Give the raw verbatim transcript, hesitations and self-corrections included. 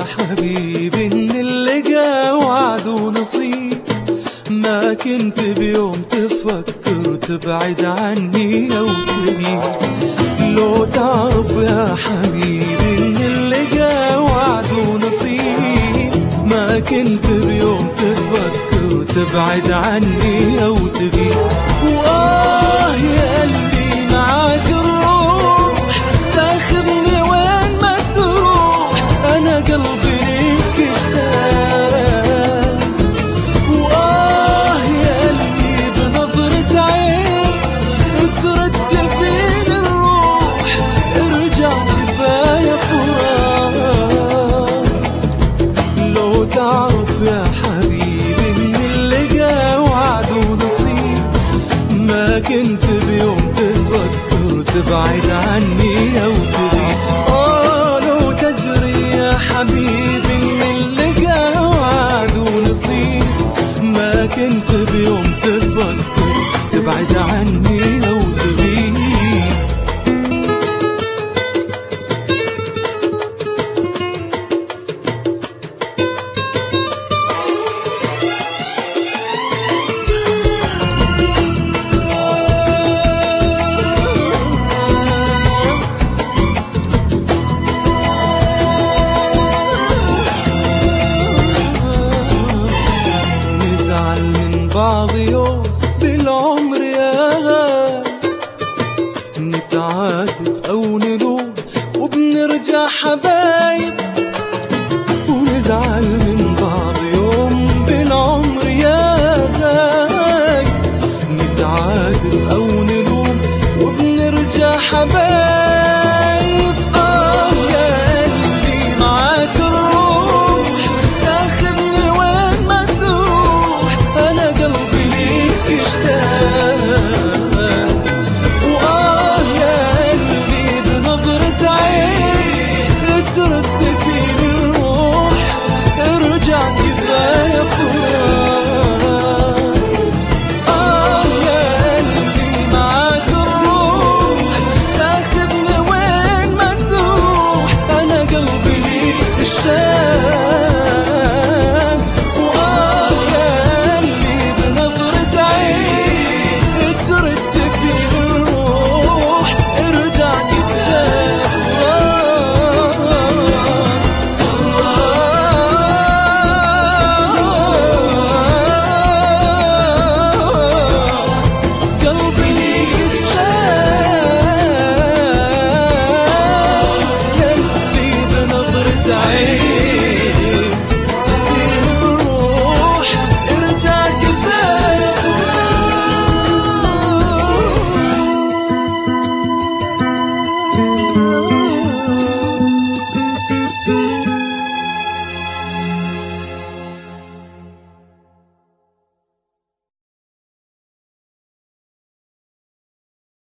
حبيبي إن اللقا وعد ونصيب، ما كنت بيوم تفكر تبعد عني أو تغيب. لو تعرف يا حبيبي إن اللقا وعد ونصيب، ما كنت بيوم تفكر تبعد عني أو تغيب. وآه يا قلبي معاك الروح تاخذني وين ما تروح، أنا قلبي ليك اشتاق. وآه يا قلبي بنظرة عين ترد فيني الروح، ارجع كفاية فراق. لو تعرف يا حبيبي إن اللقا وعد ونصيب، ما كنت بيوم تفكر تبعد عني أو تغيب. آه لو تدري يا حبيبي إن اللقا وعد ونصيب، ما كنت بيوم تفكر تبعد عني أو تغيب. نزعل من بعض يوم بالعمر يا غالي، نتعاتب أو نلوم وبنرجع حبايب. ونزعل من